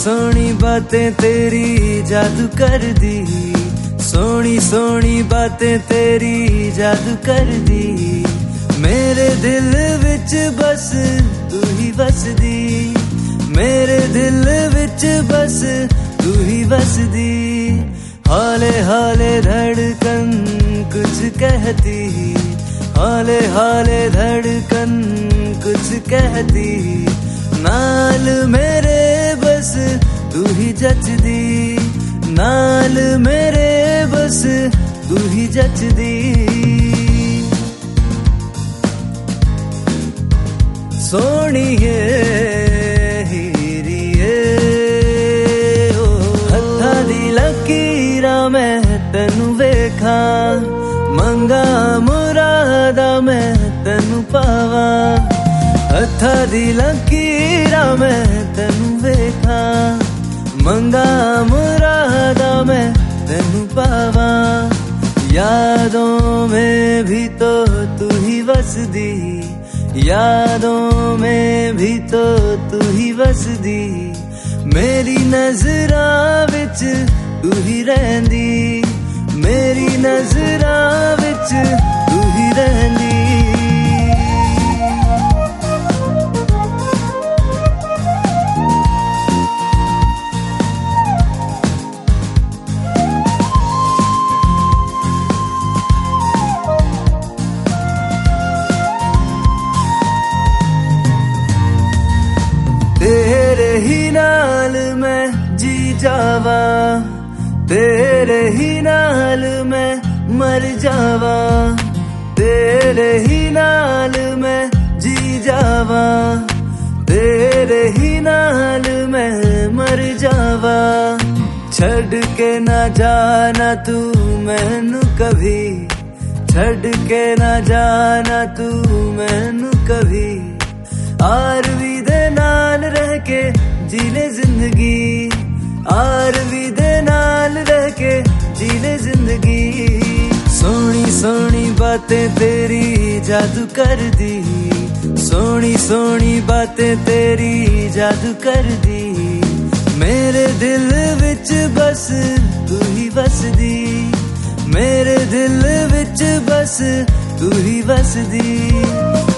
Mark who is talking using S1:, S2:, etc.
S1: सोनी बातें तेरी जादू कर दी, सोनी सोनी बातें तेरी जादू कर दी। मेरे दिल विच बस तू ही बसदी, मेरे दिल विच बस तू ही बसदी। हाले हाले धड़कन कुछ कहती, हाले हाले धड़कन कुछ कहती। नाल मेरे बस तू ही जचदी, नाल मेरे बस तू ही जचदी। सोनिए हीरिए ओ हत्था दी लकीरा मैं तैनू वेखा, मंगा मुरादा मैं तैनू पावा। हत्था दी लकीरा मैं तैनू वेखा, मंगा मुरादा मैं तैनू पावा। यादों में भी तो तू ही बसदी, यादों में भी तो तू ही बसदी। मेरी नजरां विच तू ही रहंदी, मेरी नजरां विच तू ही रहंदी। तेरे ही नाल मैं जी जावा, तेरे ही नाल मैं मर जावा। तेरे ही नाल मैं जी जावा, तेरे ही नाल मैं मर जावा। छड़ के ना जाना तू मैनू कभी, छड़ के ना जाना तू मैनू कभी। आरवी दे नाल रह के जीले जिंदगी, आरवी दे नाल रह के जीले जिंदगी। सोनी सोनी बातें तेरी जादू कर दी, सोनी सोनी बातें तेरी जादू कर दी। मेरे दिल विच बस तू ही बसदी, मेरे दिल विच बस तू ही बसदी।